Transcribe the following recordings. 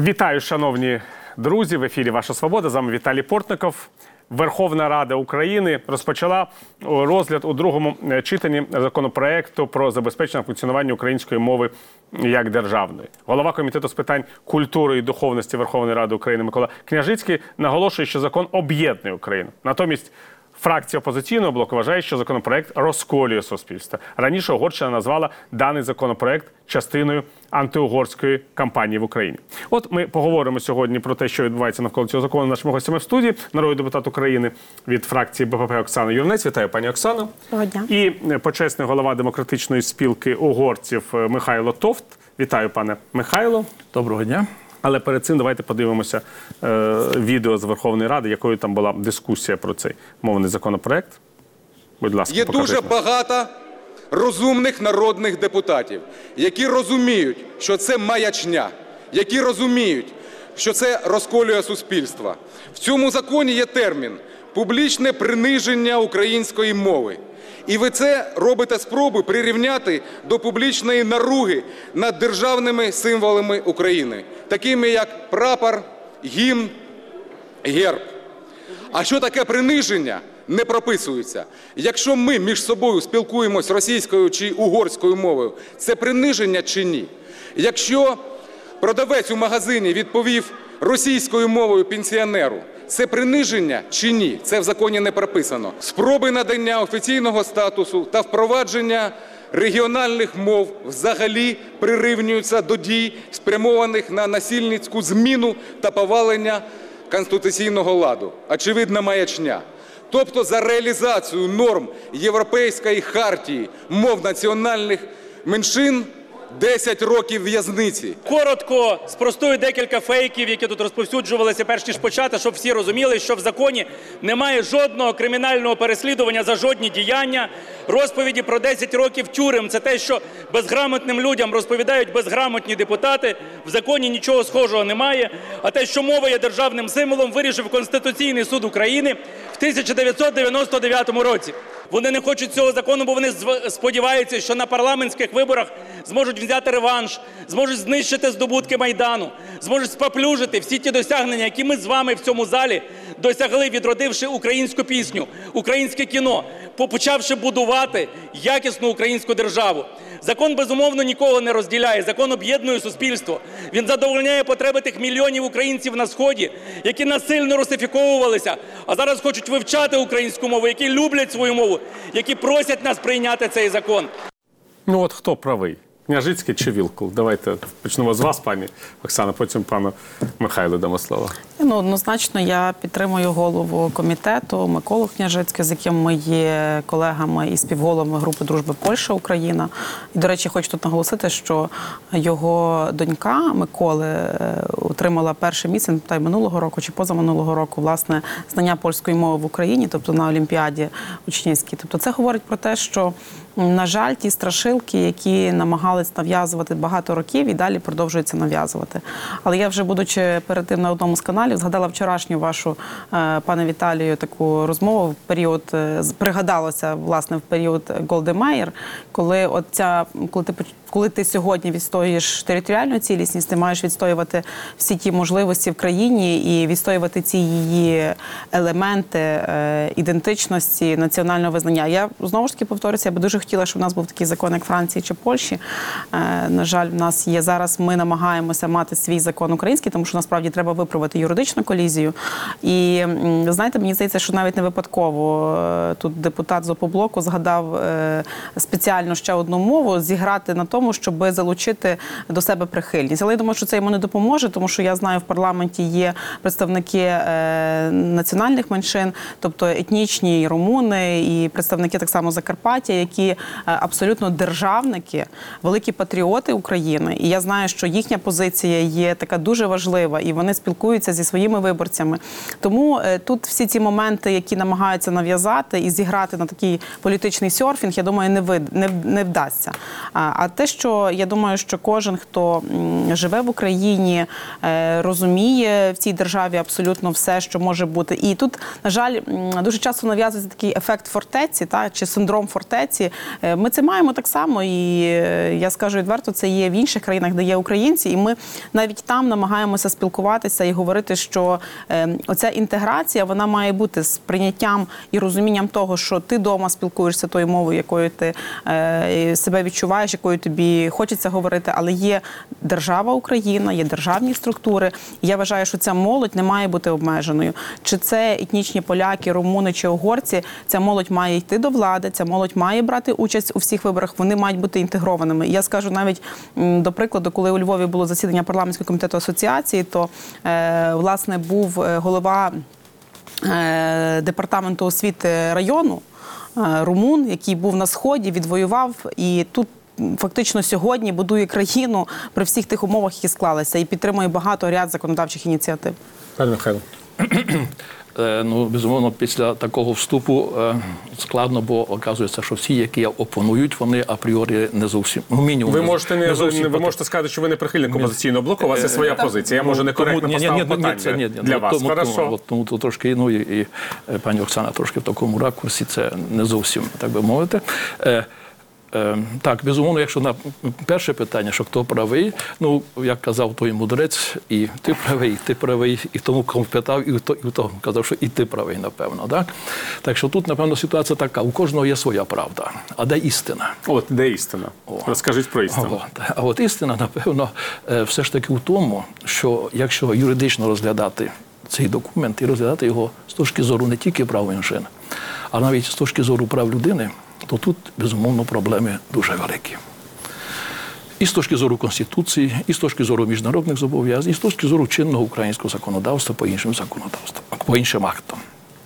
Вітаю, шановні друзі! В ефірі «Ваша Свобода». З вами Віталій Портников. Верховна Рада України розпочала розгляд у другому читанні законопроекту про забезпечення функціонування української мови як державної. Голова Комітету з питань культури і духовності Верховної Ради України Микола Княжицький наголошує, що закон об'єднує Україну. Натомість фракція опозиційного блоку вважає, що законопроект розколює суспільство. Раніше Угорщина назвала даний законопроект частиною антиугорської кампанії в Україні. От ми поговоримо сьогодні про те, що відбувається навколо цього закону. Нашими гостями в студії народний депутат України від фракції БПП Оксана Юринець. Вітаю, пані Оксано. Доброго дня. І почесний голова демократичної спілки угорців Михайло Товт. Вітаю, пане Михайло. Доброго дня. Але перед цим давайте подивимося відео з Верховної Ради, якою там була дискусія про цей мовний законопроект. Будь ласка, є дуже багато розумних народних депутатів, які розуміють, що це маячня, які розуміють, що це розколює суспільство. В цьому законі є термін «публічне приниження української мови». І ви це робите спроби прирівняти до публічної наруги над державними символами України, такими як прапор, гімн, герб. А що таке приниження, не прописується. Якщо ми між собою спілкуємось російською чи угорською мовою, це приниження чи ні? Якщо продавець у магазині відповів російською мовою пенсіонеру, це приниження чи ні? Це в законі не прописано. Спроби надання офіційного статусу та впровадження регіональних мов взагалі прирівнюються до дій, спрямованих на насильницьку зміну та повалення конституційного ладу. Очевидна маячня. Тобто за реалізацію норм Європейської хартії мов національних меншин 10 років в'язниці. Коротко спростую декілька фейків, які тут розповсюджувалися перш ніж почати, щоб всі розуміли, що в законі немає жодного кримінального переслідування за жодні діяння. Розповіді про 10 років тюрем – це те, що безграмотним людям розповідають безграмотні депутати. В законі нічого схожого немає. А те, що мова є державним символом, вирішив Конституційний суд України в 1999 році. Вони не хочуть цього закону, бо вони сподіваються, що на парламентських виборах зможуть взяти реванш, зможуть знищити здобутки Майдану, зможуть спаплюжити всі ті досягнення, які ми з вами в цьому залі досягли, відродивши українську пісню, українське кіно, почавши будувати якісну українську державу. Закон, безумовно, нікого не розділяє. Закон об'єднує суспільство. Він задовольняє потреби тих мільйонів українців на Сході, які насильно русифіковувалися, а зараз хочуть вивчати українську мову, які люблять свою мову, які просять нас прийняти цей закон. Ну от хто правий? Княжицький чи Вілкул? Давайте почнемо з вас, пані Оксана, потім пану Михайлу дамо слово. Однозначно, я підтримую голову комітету Миколу Княжицького, з яким ми є колегами і співголовами групи дружби Польща-Україна. І, до речі, хочу тут наголосити, що його донька Миколи отримала перше місце, не пам'ятаю, минулого року чи позаминулого року, власне, знання польської мови в Україні, тобто на Олімпіаді учнівській. Тобто це говорить про те, що, на жаль, ті страшилки, які намагались нав'язувати багато років, і далі продовжуються нав'язувати. Але я вже, будучи перед тим на одному з каналів, згадала вчорашню вашу, пане Віталію, таку розмову в період, пригадалося, власне, в період Голди Меїр, коли ти сьогодні відстоюєш територіальну цілісність, ти маєш відстоювати всі ті можливості в країні і відстоювати ці її елементи ідентичності, національного визнання. Я, знову ж таки, повторюся, я би дуже хотіла, щоб у нас був такий закон, як Франції чи Польщі. На жаль, в нас є зараз, ми намагаємося мати свій закон український, тому що, насправді, треба виправити юридичну колізію. І, знаєте, мені здається, що навіть не випадково тут депутат з Опоблоку згадав спеціально ще одну мову, зіграти на тому, щоб залучити до себе прихильність. Але я думаю, що це йому не допоможе, тому що я знаю, в парламенті є представники національних меншин, тобто етнічні і румуни, і представники так само Закарпаття, які абсолютно державники, великі патріоти України. І я знаю, що їхня позиція є така дуже важлива, і вони спілкуються зі своїми виборцями. Тому тут всі ці моменти, які намагаються нав'язати і зіграти на такий політичний серфінг, я думаю, не вдасться. А те, що я думаю, що кожен, хто живе в Україні, розуміє в цій державі абсолютно все, що може бути. І тут, на жаль, дуже часто нав'язується такий ефект фортеці, чи синдром фортеці. Ми це маємо так само, і я скажу відверто, це є в інших країнах, де є українці, і ми навіть там намагаємося спілкуватися і говорити, що оця інтеграція, вона має бути з прийняттям і розумінням того, що ти вдома спілкуєшся тою мовою, якою ти себе відчуваєш, якою тобі хочеться говорити, але є держава Україна, є державні структури. І я вважаю, що ця молодь не має бути обмеженою. Чи це етнічні поляки, румуни чи угорці, ця молодь має йти до влади, ця молодь має брати участь у всіх виборах, вони мають бути інтегрованими. І я скажу навіть, до прикладу, коли у Львові було засідання парламентського комітету асоціації, то, власне, був голова департаменту освіти району, румун, який був на Сході, відвоював, і тут фактично сьогодні будує країну при всіх тих умовах, які склалися, і підтримує багато ряд законодавчих ініціатив. Пане Михайло. Ну, безумовно, після такого вступу складно, бо оказується, що всі, які опонують, вони апріорі не зовсім, ну, мінімум. Ви можете сказати, що ви не прихильник опозиційного блоку, у вас є своя позиція. Я, може, некоректно поставив питання для вас. Тому то трошки, ну, і пані Оксана трошки в такому ракурсі, це не зовсім, так би мовити. Так, безумовно, якщо на перше питання, що хто правий, ну, як казав той мудрець, і ти правий, і тому кому питав, і тому казав, що і ти правий, напевно. Так що тут, напевно, ситуація така, у кожного є своя правда, а де істина? От, де істина? Розкажіть про істину. А от істина, напевно, все ж таки у тому, що якщо юридично розглядати цей документ і розглядати його з точки зору не тільки прав меншин, а навіть з точки зору прав людини, то тут, безумовно, проблеми дуже великі. І з точки зору Конституції, і з точки зору міжнародних зобов'язань, і з точки зору чинного українського законодавства по іншим законодавствам, по іншим актам.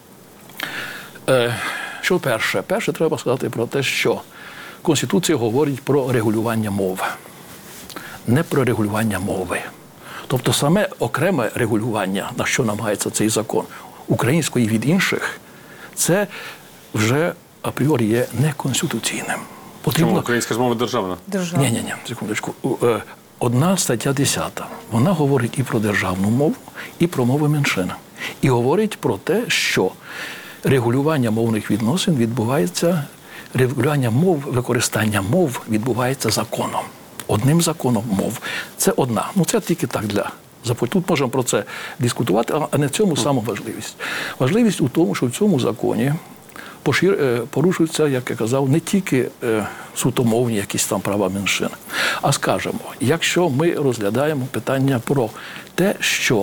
Що перше? Перше, треба сказати про те, що Конституція говорить про регулювання мови, не про регулювання мови. Тобто саме окреме регулювання, на що намагається цей закон, української від інших, це вже апріорі є неконституційним. Чому українська ж мова державна? Ні, секундочку. Одна стаття 10, вона говорить і про державну мову, і про мови меншин. І говорить про те, що регулювання мовних відносин відбувається, регулювання мов, використання мов відбувається законом. Одним законом мов. Це одна. Ну, це тільки так для Тут можемо про це дискутувати, а не в цьому сама важливість. Важливість у тому, що в цьому законі порушуються, як я казав, не тільки сутомовні якісь там права меншин, а, скажімо, якщо ми розглядаємо питання про те, що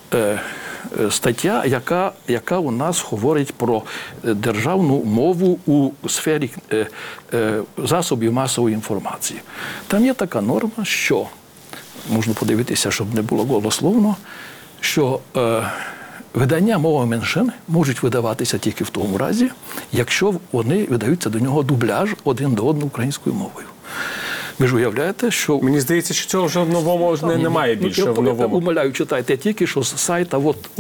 стаття, яка у нас говорить про державну мову у сфері засобів масової інформації. Там є така норма, що, можна подивитися, щоб не було голословно, що видання мови меншин можуть видаватися тільки в тому разі, якщо вони видаються до нього дубляж один до одного українською мовою. Ви ж уявляєте, що... Мені здається, що цього вже в новому немає більше в новому. Я умоляю, читайте тільки, що з сайта,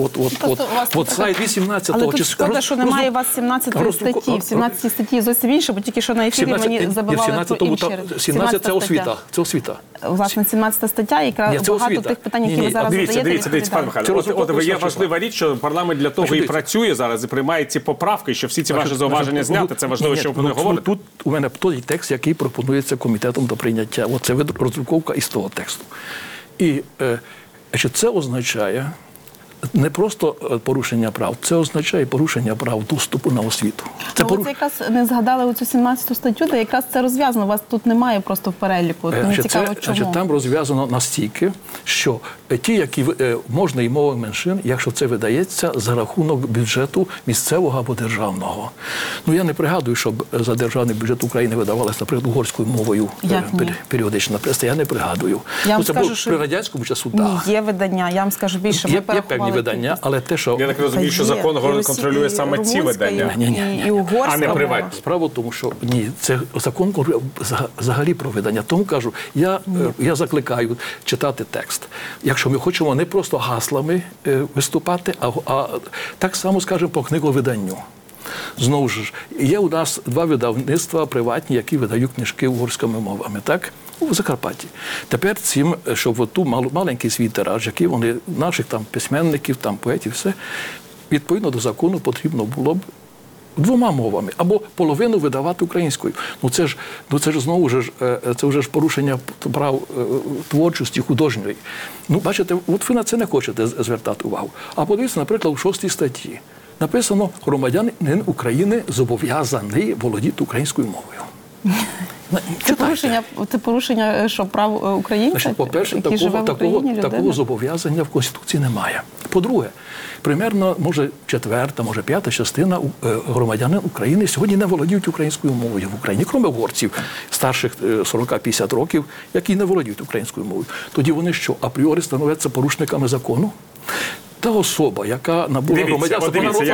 от сайт 18-го... Але тут шкода, що немає у вас 17 статті. В 17 статті зовсім інше, бо тільки що на ефірі мені забивали про інші. 17 – це освіта. Це освіта. Власне, 17 стаття, якраз багато тих питань, які ви зараз задаєте. Дивіться, пане Михайло, от є важлива річ, що парламент для того і працює зараз, і приймає ці поправки, що всі ці ваші зауваження зняти. Це важливо, що ви говорите. Тут у мене той текст, який пропонується комітетом до прийняття. Оце роздруковка із того тексту. І це означає не просто порушення прав, це означає порушення прав доступу на освіту. Це якраз не згадали оцю 17 статтю, де якраз це розв'язано. У вас тут немає просто в переліку. Мені цікаво, чому. Там розв'язано настільки, що ті, які можна і мови меншин, якщо це видається за рахунок бюджету місцевого або державного. Ну, я не пригадую, щоб за державний бюджет України видавалося, наприклад, угорською мовою періодична преса. Я не пригадую. Це було при радянському часу, так. Є видання, я вам скажу більше. Є певні видання, але те, що... Я так розумію, що закон контролює саме ці видання, а не приватні. Справа в тому, що це закон взагалі про видання. Тому кажу, я закликаю читати текст. Якщо ми хочемо не просто гаслами виступати, а так само, скажімо, по книговиданню. Знову ж, є у нас два видавництва приватні, які видають книжки угорськими мовами, так? У Закарпатті. Тепер цим, щоб ту маленький свій тираж, який вони, наших там письменників, там поетів, все, відповідно до закону потрібно було б двома мовами, або половину видавати українською. Це ж знову ж, це вже ж порушення прав творчості художньої. Бачите, от ви на це не хочете звертати увагу. А подивіться, наприклад, у 6 статті написано, громадянин України зобов'язаний володіти українською мовою. Це порушення, що прав українця, по-перше, які живе в Україні, такого зобов'язання в Конституції немає. По-друге, примерно, може, 4-та, може, 5-та частина громадянин України сьогодні не володіють українською мовою в Україні, крім угорців старших 40-50 років, які не володіють українською мовою. Тоді вони що, апріорі становляться порушниками закону? Та особа, яка набула громадянство,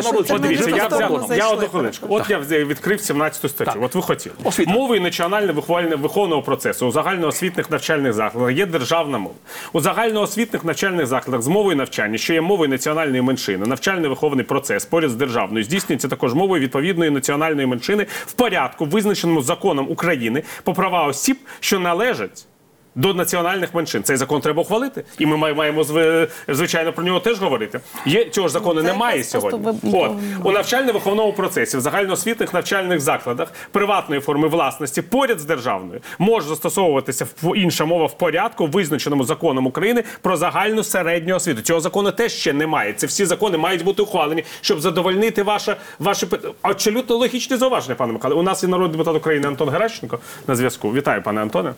я одну хвилиночку. От я відкрив 17 статтю. От ви хотіли. Мовою національно-виховного процесу у загальноосвітних навчальних закладах є державна мова. У загальноосвітних навчальних закладах з мовою навчання, що є мовою національної меншини, навчально-виховний процес поряд з державною здійснюється також мовою відповідної національної меншини в порядку, визначеному законом України про права осіб, що належать до національних меншин. Цей закон треба ухвалити. І ми маємо, звичайно, про нього теж говорити. Цього ж закону немає сьогодні. У навчально-виховному процесі, в загальноосвітних навчальних закладах приватної форми власності поряд з державною може застосовуватися інша мова в порядку, визначеному законом України про загальну середню освіту. Цього закону теж ще немає. Це всі закони мають бути ухвалені, щоб задовольнити ваші абсолютно логічні зауваження, пане Михайле. У нас є народний депутат України Антон Геращенко на зв'язку. Вітаю, пане Антоне.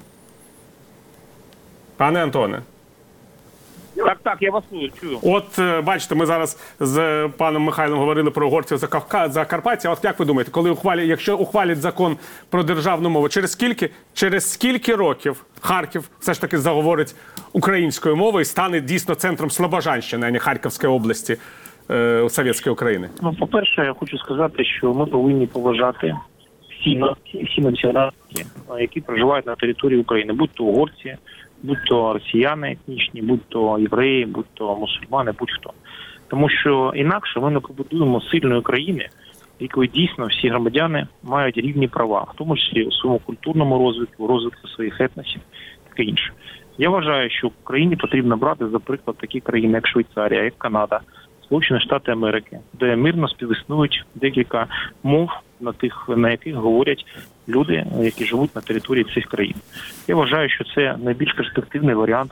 Пане Антоне. Так, я вас чую. От, бачите, ми зараз з паном Михайлом говорили про угорців Закарпаття. От як ви думаєте, якщо ухвалять закон про державну мову, через скільки років Харків все ж таки заговорить українською мовою і стане дійсно центром Слобожанщини, а не Харківської області Совєтської України? По-перше, я хочу сказати, що ми повинні поважати всі національності, які проживають на території України, будь-то угорці, будь-то росіяни етнічні, будь-то євреї, будь-то мусульмани, будь-хто. Тому що інакше ми не побудуємо сильної країни, в якої дійсно всі громадяни мають рівні права, в тому числі у своєму культурному розвитку своїх етносів, таке інше. Я вважаю, що Україні потрібно брати, за приклад, такі країни, як Швейцарія, як Канада, Сполучені Штати Америки, де мирно співіснують декілька мов, на яких говорять люди, які живуть на території цих країн. Я вважаю, що це найбільш перспективний варіант.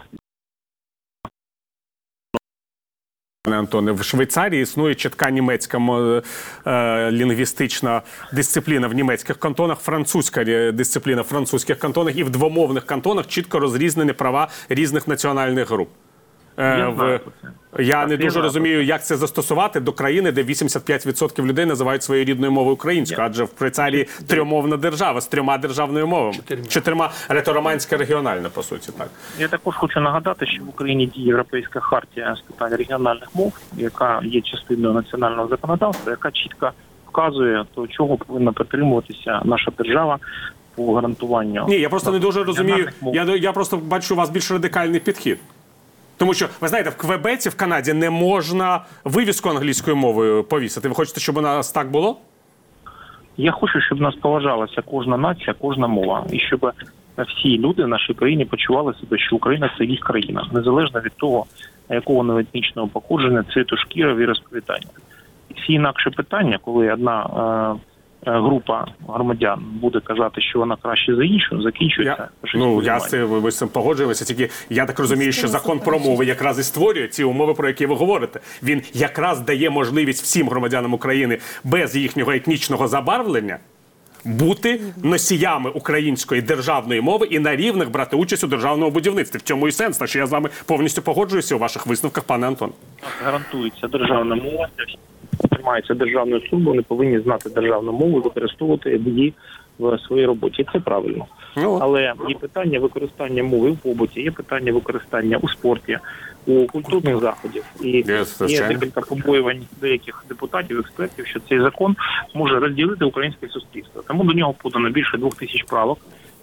Пане Антоне, в Швейцарії існує чітка німецька лінгвістична дисципліна в німецьких кантонах, французька дисципліна в французьких кантонах, і в двомовних кантонах чітко розрізнені права різних національних груп. Я не дуже розумію, як це застосувати до країни, де 85% людей називають своєю рідною мовою українською, адже в Швейцарії трьомовна держава з 3 державними мовами. 4 ретороманська регіональна, по суті. Так. Я також хочу нагадати, що в Україні діє Європейська хартія з питань регіональних мов, яка є частиною національного законодавства, яка чітко вказує, до чого повинна притримуватися наша держава по гарантуванню. Ні, я просто не дуже розумію, я просто бачу у вас більш радикальний підхід. Тому що, ви знаєте, в Квебеці, в Канаді, не можна вивіску англійською мовою повісити. Ви хочете, щоб у нас так було? Я хочу, щоб нас поважалася кожна нація, кожна мова. І щоб всі люди в нашій країні почували себе, що Україна – це їх країна. Незалежно від того, якого вони етнічного походження, цвіту шкіри, віросповідання. Всі інакші питання, коли одна група громадян буде казати, що вона краще за іншу, закінчується. Ми з цим погоджуємося, тільки я так розумію, що закон про мови якраз і створює ці умови, про які ви говорите. Він якраз дає можливість всім громадянам України без їхнього етнічного забарвлення бути носіями української державної мови і на рівних брати участь у державному будівництві. В цьому і сенс, на що я з вами повністю погоджуюся у ваших висновках, пане Антон. Гарантується державна мова. Займаються державною службою, вони повинні знати державну мову і використовувати її в своїй роботі. І це правильно. Але є питання використання мови в побуті, є питання використання у спорті, у культурних заходах. І є декілька побоювань деяких депутатів, експертів, що цей закон може розділити українське суспільство. Тому до нього подано більше 2000 правок.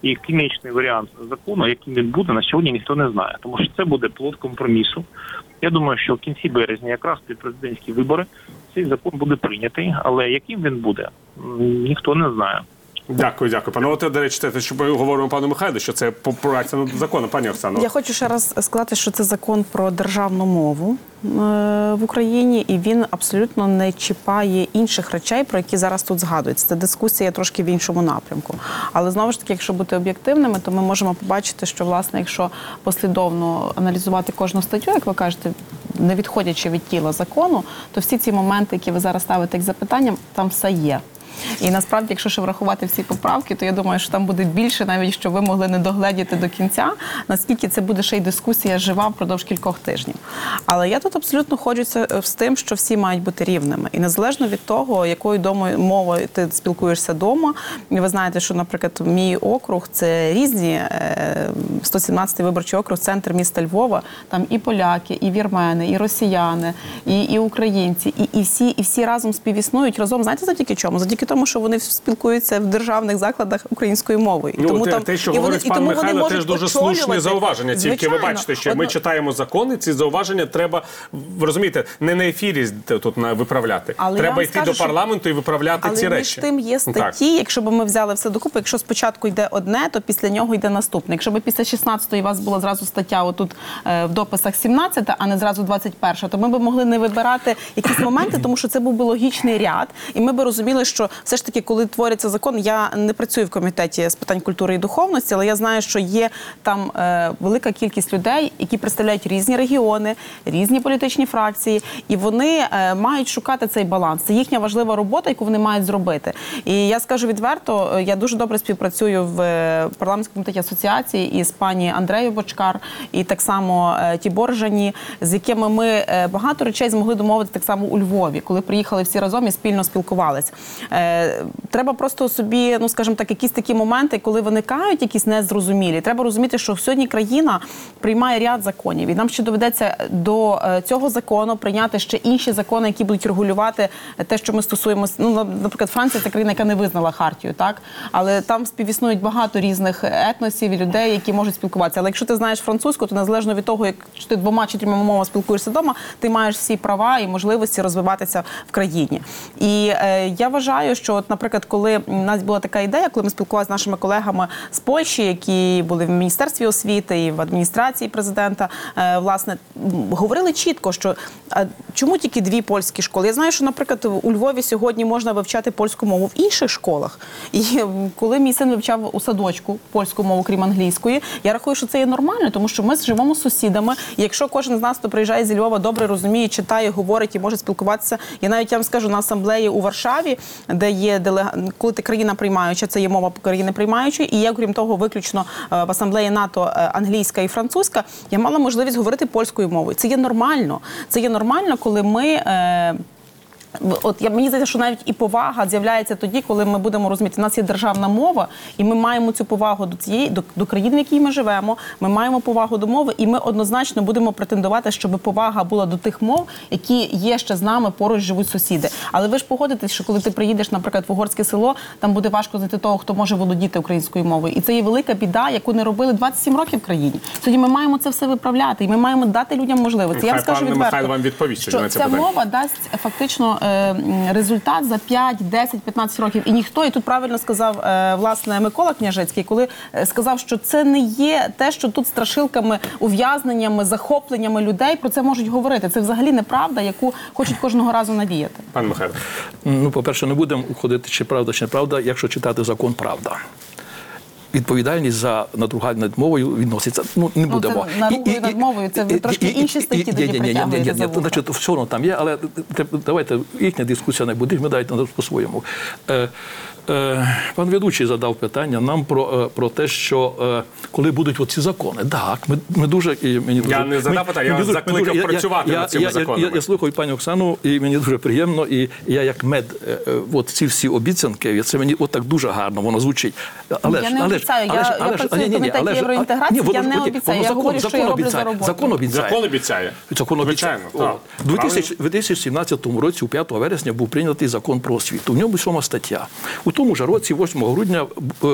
І кінечний варіант закону, яким він буде, на сьогодні ніхто не знає. Тому що це буде плод компромісу. Я думаю, що в кінці березня, якраз під президентські вибори, цей закон буде прийнятий. Але яким він буде, ніхто не знає. Дякую. Пане, от, до речі, те, що ми говоримо пану Михайлу, що це праця над законом. Пані Оксано. Я хочу ще раз сказати, що це закон про державну мову в Україні, і він абсолютно не чіпає інших речей, про які зараз тут згадуються. Це дискусія трошки в іншому напрямку. Але знову ж таки, якщо бути об'єктивними, то ми можемо побачити, що, власне, якщо послідовно аналізувати кожну статтю, як ви кажете, не відходячи від тіла закону, то всі ці моменти, які ви зараз ставите як запитання, там все є. І насправді, якщо ще врахувати всі поправки, то я думаю, що там буде більше, навіть що ви могли не догледіти до кінця, наскільки це буде ще й дискусія жива впродовж кількох тижнів. Але я тут абсолютно ходжуся з тим, що всі мають бути рівними. І незалежно від того, якою мовою ти спілкуєшся вдома, і ви знаєте, що, наприклад, мій округ – це різні, 117-й виборчий округ, центр міста Львова, там і поляки, і вірмени, і росіяни, і українці, і всі разом співіснують, разом, знаєте, завдяки чому? Завдяки тому, що вони спілкуються в державних закладах українською мовою. І тому те, що говорить пан Михайло, теж дуже слушні зауваження. Тільки ви бачите, що ми читаємо закони, ці зауваження треба, ви розумієте, не на ефірі тут виправляти. Треба йти до парламенту і виправляти ці речі. Але між тим є статті, якщо б ми взяли все докупи, якщо спочатку йде одне, то після нього йде наступне. Якщо б після 16-ї у вас була зразу стаття отут в дописах 17-та, а не зразу 21-та, то ми б могли не вибирати якісь моменти, тому що це був би логічний ряд, і ми б розуміли, що все ж таки, коли твориться закон, я не працюю в комітеті з питань культури і духовності, але я знаю, що є там велика кількість людей, які представляють різні регіони, різні політичні фракції, і вони мають шукати цей баланс. Це їхня важлива робота, яку вони мають зробити. І я скажу відверто, я дуже добре співпрацюю в парламентському комітеті асоціації із пані Андреєю Бочкар, і так само Тібор Жані, з якими ми багато речей змогли домовити так само у Львові, коли приїхали всі разом і спільно спілкувались. Треба просто собі, ну скажімо так, якісь такі моменти, коли виникають якісь незрозумілі. Треба розуміти, що сьогодні країна приймає ряд законів, і нам ще доведеться до цього закону прийняти ще інші закони, які будуть регулювати те, що ми стосуємося. Ну, наприклад, Франція – це країна, яка не визнала хартію, так? Але там співіснують багато різних етносів і людей, які можуть спілкуватися. Але якщо ти знаєш французьку, то незалежно від того, якщо ти 2 чи 3 мовами спілкуєшся вдома, ти маєш всі права і можливості розвиватися в країні. І я вважаю, що, от, наприклад, коли у нас була така ідея, коли ми спілкувалися з нашими колегами з Польщі, які були в Міністерстві освіти і в адміністрації президента, власне, говорили чітко, що чому тільки 2 польські школи? Я знаю, що, наприклад, у Львові сьогодні можна вивчати польську мову в інших школах. І коли мій син вивчав у садочку польську мову, крім англійської, я рахую, що це є нормально, тому що ми живемо з сусідами, і якщо кожен з нас, хто приїжджає зі Львова, добре розуміє, читає, говорить і може спілкуватися, я навіть вам скажу, на асамблеї у Варшаві, де є коли ти країна приймаюча, це є мова країни приймаючої, і є, крім того, виключно в асамблеї НАТО англійська і французька, я мала можливість говорити польською мовою. Це є нормально. Це є нормально, коли ми... мені здається, що навіть і повага з'являється тоді, коли ми будемо розуміти, у нас є державна мова, і ми маємо цю повагу до країни, в якій ми живемо, ми маємо повагу до мови, і ми однозначно будемо претендувати, щоб повага була до тих мов, які є ще з нами, поруч живуть сусіди. Але ви ж погодитесь, що коли ти приїдеш, наприклад, в угорське село, там буде важко знайти того, хто може володіти українською мовою. І це є велика біда, яку не робили 27 років в країні. Сьогодні ми маємо це все виправляти, і ми маємо дати людям можливості. Я вам скажу відверто, що ця мова дасть фактично результат за 5, 10, 15 років. І ніхто, і тут правильно сказав, власне, Микола Княжицький, коли сказав, що це не є те, що тут страшилками, ув'язненнями, захопленнями людей про це можуть говорити. Це взагалі неправда, яку хочуть кожного разу навіяти. Пан Михайло. Ну, по-перше, не будемо уходити, чи правда, чи неправда, якщо читати закон «Правда». Відповідальність за надругання над мовою відноситься. Ну, не будемо. Надругання над мовою, це трошки інші статті тоді притягуєте за вуха. Значить, все одно там є, але давайте, їхня дискусія не буде, ми дайте по-своєму. Пан ведучий задав питання нам про те, що коли будуть оці закони. Так, ми дуже... Я не задав питання, я вас закликав працювати над цими законами. Я слухаю пані Оксану, і мені дуже приємно, і я як мед, от ці всі обіцянки, це мені отак дуже гарно, воно звучить. Я не обіцяю, я працюю в комітеті євроінтеграції, я не обіцяю, я говорю, що я роблю за роботу. Закон обіцяє. Закон обіцяє. У 2017 році, у 5 вересня, був прийнятий закон про освіту. У ньому 7 стаття. У У тому ж році, 8 грудня,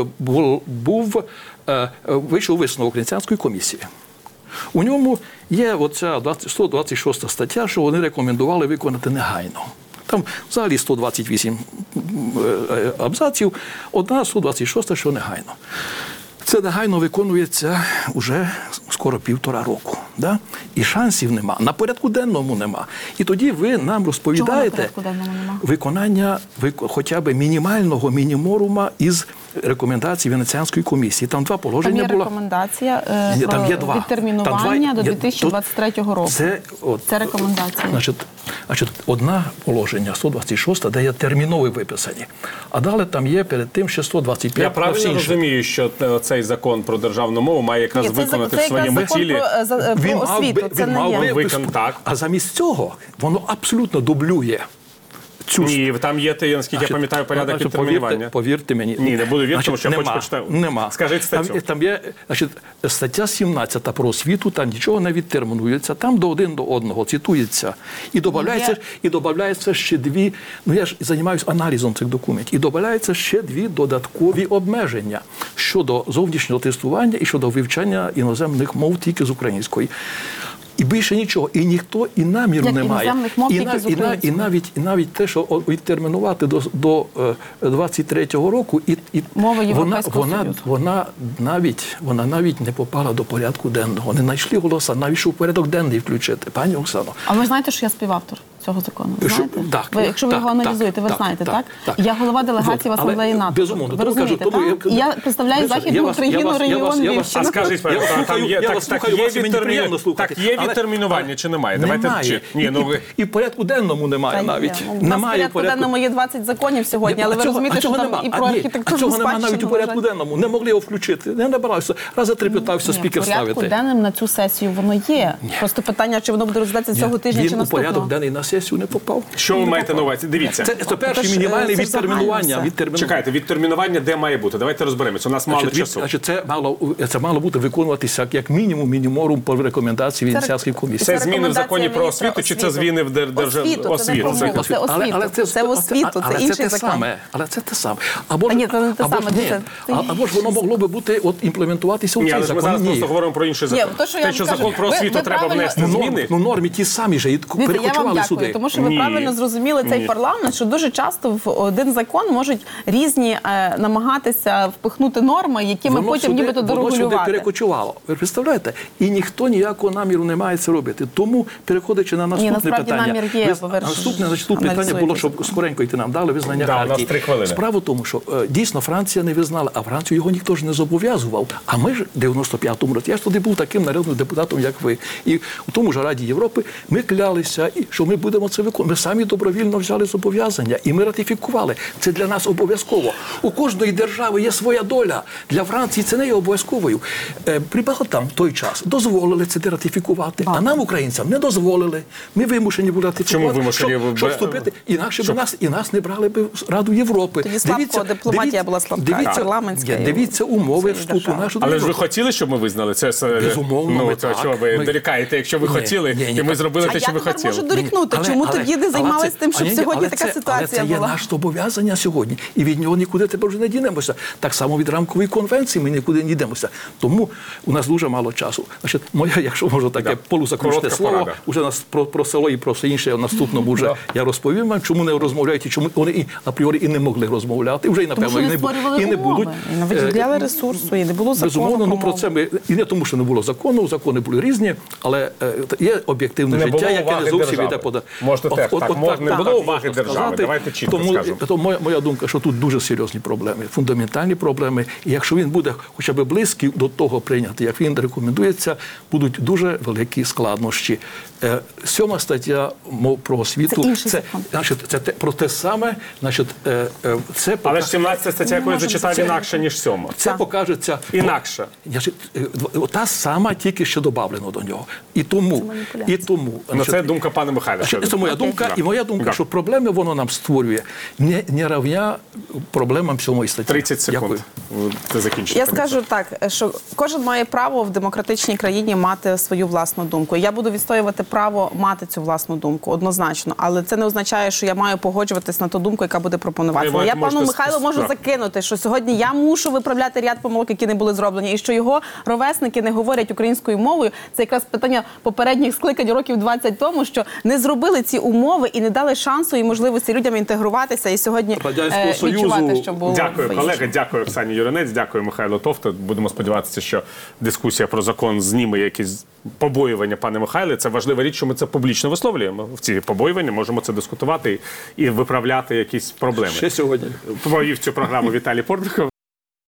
вийшов висновок Венеціанської комісії. У ньому є оця 126 стаття, що вони рекомендували виконати негайно. Там взагалі 128 абзаців, одна 126, що негайно. Це негайно виконується вже скоро 1,5 року. Да? І шансів нема. На порядку денному нема. І тоді ви нам розповідаєте виконання хоча б мінімального мініморума із рекомендацій Венеціанської комісії. Там 2 положення було. Там є рекомендація про відтермінування до 2023 року. Це рекомендація. Значить, одна положення, 126, де є термінові виписані. А далі там є перед тим ще 125. Я правильно розумію, що цей закон про державну мову має якраз виконати в своєму цілі. Про освіту, це не є. А замість цього воно абсолютно дублює. Ні, там є, наскільки я пам'ятаю, порядок відтермінування. Повірте мені. Ні, не буду вірити, тому що я хочу почитати. Нема. Скажіть статтю. Там є, стаття 17 про освіту, там нічого не відтермінується, там один до одного цитується. І додається ще 2, я ж займаюся аналізом цих документів, і додається ще 2 додаткові обмеження щодо зовнішнього тестування і щодо вивчання іноземних мов тільки з української. І більше нічого. І ніхто і наміру немає. І навіть те, що відтермінувати до 23-го року, вона навіть не попала до порядку денного. Не знайшли голоса, навіть що в порядок денний включити. Пані Оксано. А ви знаєте, що я співавтор цього закону? Знаєте? Так. Якщо ви його аналізуєте, ви знаєте, так? Я голова делегації в Асамблеї НАТО. Безумовно. Ви розумієте, так? Я представляю Західну Україну, регіон Львівщини. А скажіть, так є відтермінування чи немає? Немає. І в порядку денному немає навіть. У нас в порядку денному є 20 законів сьогодні, але ви розумієте, що там і про архітектурну спадщину. А чого немає навіть у порядку денному? Не могли його включити. Не набирався. Раз за 3 питався спікер ставити. В порядку денним на цю сесію воно є. Просто питання, чи воно буде розглядатися цього тижня чи наступного. Він у порядок денний на сесію не попав. Що ви маєте на увазі? Дивіться. Це перше мінімальне відтермінування. Чекайте, відтермінування де має бути? Давайте розберемося. У нас мало часу. Це мало бути виконуватися як мінімум мініморум по рекомендації Венеціанської комісії. Це зміни в законі про освіту чи це зміни в освіту? Це освіту, це інший закон. Але це те саме. Або ж воно могло би бути імплементуватися у цей закон. Ми зараз просто говоримо про інший закон. Те, що закон про освіту треба внести зміни. Норми ті самі ж перекочували сюди. Тому що ви правильно зрозуміли цей парламент, що дуже часто в один закон можуть різні намагатися впихнути норми, які ми потім нібито дорегулювати. Воно сюди перекочувало. Ви представляєте? І ніхто ніякого наміру не має це робити. Тому, переходячи на наступне питання. Наступне питання було, щоб скоренько йти нам дали визнання Хартії. Справа в тому, що дійсно Франція не визнала, а Францію його ніхто ж не зобов'язував. А ми ж в 95-му році, я ж тоді був таким народним депутатом, як ви. І у тому ж Раді Європи ми клялися, що ми будемо це виконувати. Ми самі добровільно взяли зобов'язання і ми ратифікували. Це для нас обов'язково. У кожної держави є своя доля. Для Франції це не є обов'язковою. Прибалтам в той час дозволили це ратифікувати, а нам, українцям, не дозволили. Ми вимушені були ратифікувати, щоб вступити. Інакше б нас не брали б в Раду Європи. Тоді слабко, дипломатія була слабка, парламентська. Дивіться умови вступу нашої Європи. Але ж ви хотіли, щоб ми визнали це? Безумовно, що ви дорікаєте, якщо ви хотіли, і ми зробили те, що ви хотіли. А я можу дорікнути, чому тоді не займалися тим, щоб сьогодні така ситуація була? Але це є наше зобов'язання сьогодні, і від нього нікуди тепер вже не дінемося. Так само від рамкової конвенції ми нікуди не йдемося. Тому у нас дуже мало часу. Значить, моє, якщо можу таке полузаключне слово, уже про село і про все інше в наступному вже я розповім вам, чому не розмовляють і чому вони апріорі і не могли розмовляти. Вже і напевно і не будуть. І не виділяли ресурсу, і не було закону. Безумовно, про це ми і не тому, що не було закону, закони були різні, але є об'єктивне життя, яке не зовсім йде по не було уваги держави. Давайте чітко скажемо. Тому моя думка, що тут дуже серйозні проблеми, фундаментальні проблеми. І якщо він буде хоча б близький до того прийняти, як він рекомендується, будуть дуже великі складнощі. 7 стаття про освіту, це про те саме, але ж 17 стаття, яку я зачитав, інакше, ніж 7. Це покажеться інакше. Та сама, тільки що добавлено до нього. І тому. Це думка пана Михайла. Це моя думка, і моя думка, Да. що проблеми воно нам створює не равня проблемам 7 статті. 30 секунд. Дякую. Це закінчиться. Я скажу так, що кожен має право в демократичній країні мати свою власну думку. Я буду відстоювати право мати цю власну думку, однозначно. Але це не означає, що я маю погоджуватись на ту думку, яка буде пропонуватися. Ви Я можете пану Михайлу можу так. закинути, що сьогодні я мушу виправляти ряд помилок, які не були зроблені, і що його ровесники не говорять українською мовою. Це якраз питання попередніх скликань років 20 тому, що не зробили ці умови і не дали шансу і можливості людям інтегруватися і сьогодні Радянського Союзу. відчувати, що було Дякую, по-іншому. колеги. Дякую, Оксані Юринець. Дякую, Михайло Товто. Будемо сподіватися, що дискусія про закон зніме якісь побоювання, пане Михайле. Це важлива річ, що ми це публічно висловлюємо. В ці побоювання можемо це дискутувати і виправляти якісь проблеми. Ще сьогодні. Провів цю програму Віталій Портников.